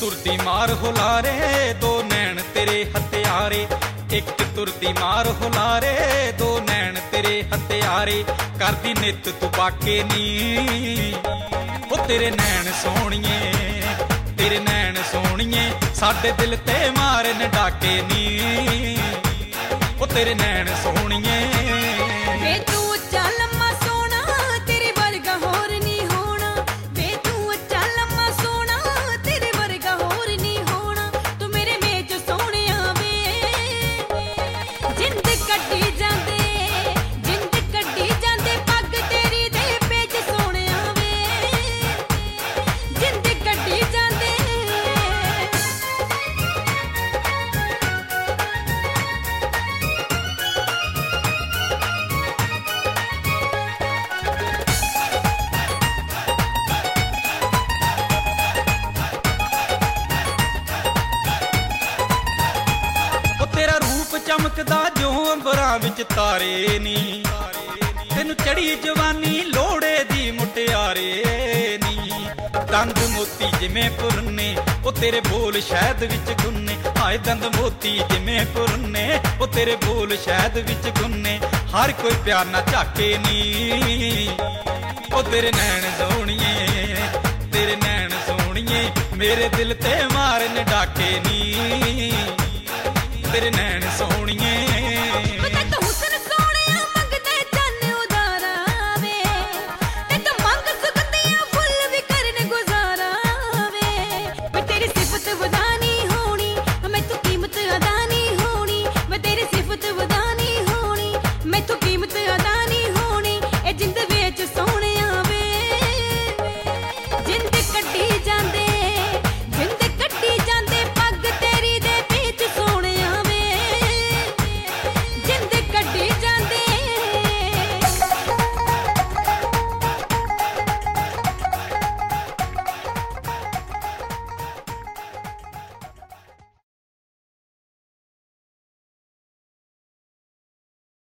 तुरदी मार हुलारे दो नैन तेरे हत्यारे, एक तुरदी मार हुलारे दो नैन तेरे हत्यारे, करदी नित तू बाके नी ओ तेरे नैन सोहणिए, तेरे नैन सोहणिए साडे दिल ते मारन डाके नी ओ तेरे नैन सोहणिए। चमकदा जो अंबरां विच तारे नी, तेनू चढ़ी जवानी लोड़े दी मुटियारे नी, दंद मोती जिमें पुरने ओ तेरे बोल शहद विच गुन्ने, हाय दंद मोती जिमें पुरने ओ तेरे बोल शहद विच गुन्ने, हर कोई प्यार ना झाके नी ओ तेरे नैन सोहणिए, तेरे नैन सोहणिए मेरे दिल ते मारन डाके नी तेरे नैन सोहणिए।